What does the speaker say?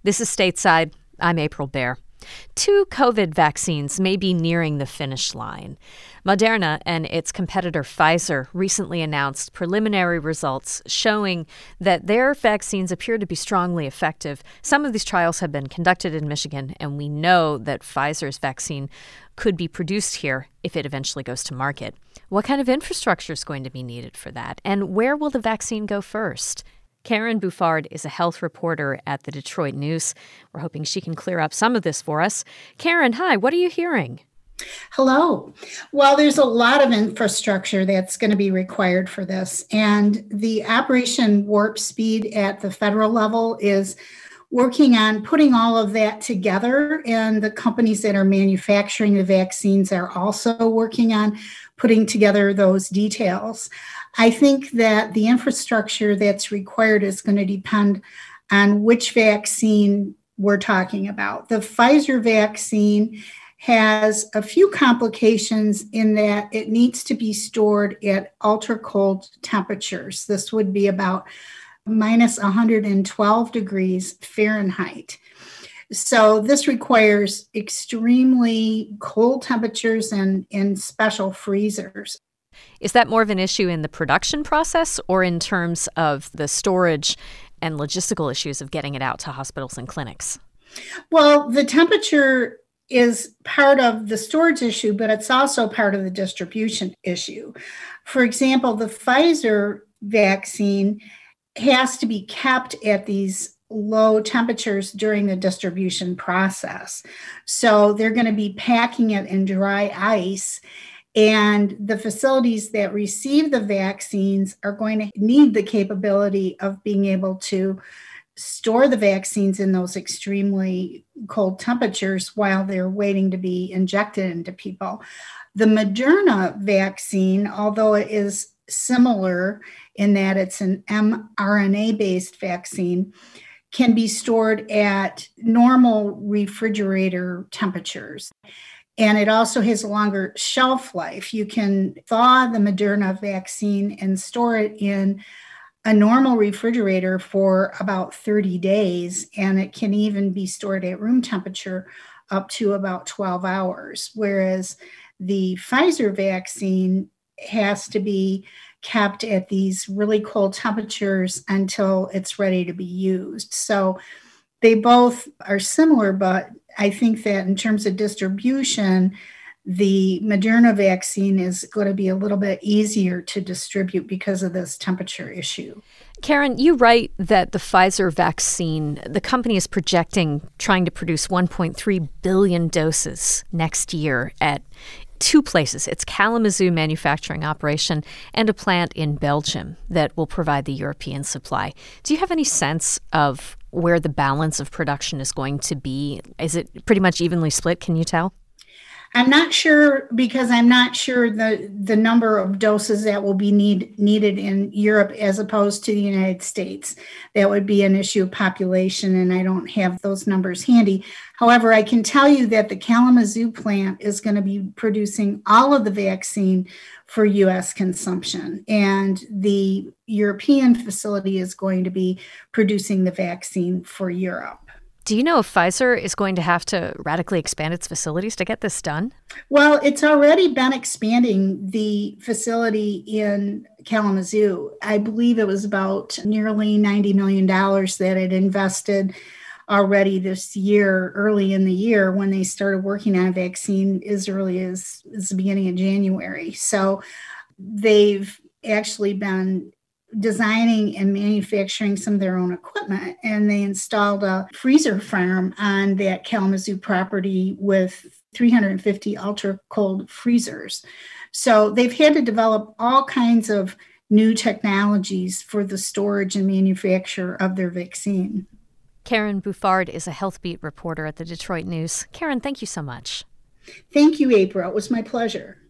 This is Stateside. I'm April Baer. 2 COVID vaccines may be nearing the finish line. Moderna and its competitor Pfizer recently announced preliminary results showing that their vaccines appear to be strongly effective. Some of these trials have been conducted in Michigan, and we know that Pfizer's vaccine could be produced here if it eventually goes to market. What kind of infrastructure is going to be needed for that? And where will the vaccine go first? Karen Bouffard is a health reporter at the Detroit News. We're hoping she can clear up some of this for us. Karen, hi, what are you hearing? Hello. Well, there's a lot of infrastructure that's going to be required for this. And the Operation Warp Speed at the federal level is working on putting all of that together. And the companies that are manufacturing the vaccines are also working on putting together those details. I think that the infrastructure that's required is going to depend on which vaccine we're talking about. The Pfizer vaccine has a few complications in that it needs to be stored at ultra cold temperatures. This would be about minus 112 degrees Fahrenheit. So this requires extremely cold temperatures and in special freezers. Is that more of an issue in the production process or in terms of the storage and logistical issues of getting it out to hospitals and clinics? Well, the temperature is part of the storage issue, but it's also part of the distribution issue. For example, the Pfizer vaccine has to be kept at these low temperatures during the distribution process. So they're going to be packing it in dry ice. And the facilities that receive the vaccines are going to need the capability of being able to store the vaccines in those extremely cold temperatures while they're waiting to be injected into people. The Moderna vaccine, although it is similar in that it's an mRNA-based vaccine, can be stored at normal refrigerator temperatures. And it also has a longer shelf life. You can thaw the Moderna vaccine and store it in a normal refrigerator for about 30 days, and it can even be stored at room temperature up to about 12 hours, whereas the Pfizer vaccine has to be kept at these really cold temperatures until it's ready to be used. So they both are similar, but I think that in terms of distribution, the Moderna vaccine is going to be a little bit easier to distribute because of this temperature issue. Karen, you write that the Pfizer vaccine, the company is projecting trying to produce 1.3 billion doses next year at 2 places. It's Kalamazoo manufacturing operation and a plant in Belgium that will provide the European supply. Do you have any sense of where the balance of production is going to be? Is it pretty much evenly split? Can you tell? I'm not sure because I'm not sure the number of doses that will be needed in Europe as opposed to the United States. That would be an issue of population, and I don't have those numbers handy. However, I can tell you that the Kalamazoo plant is going to be producing all of the vaccine for U.S. consumption, and the European facility is going to be producing the vaccine for Europe. Do you know if Pfizer is going to have to radically expand its facilities to get this done? Well, it's already been expanding the facility in Kalamazoo. I believe it was about nearly $90 million that it invested already this year, early in the year, when they started working on a vaccine as early as the beginning of January. So they've actually been designing and manufacturing some of their own equipment, and they installed a freezer farm on that Kalamazoo property with 350 ultra cold freezers. So they've had to develop all kinds of new technologies for the storage and manufacture of their vaccine. Karen Bouffard is a Health Beat reporter at the Detroit News. Karen, thank you so much. Thank you, April. It was my pleasure.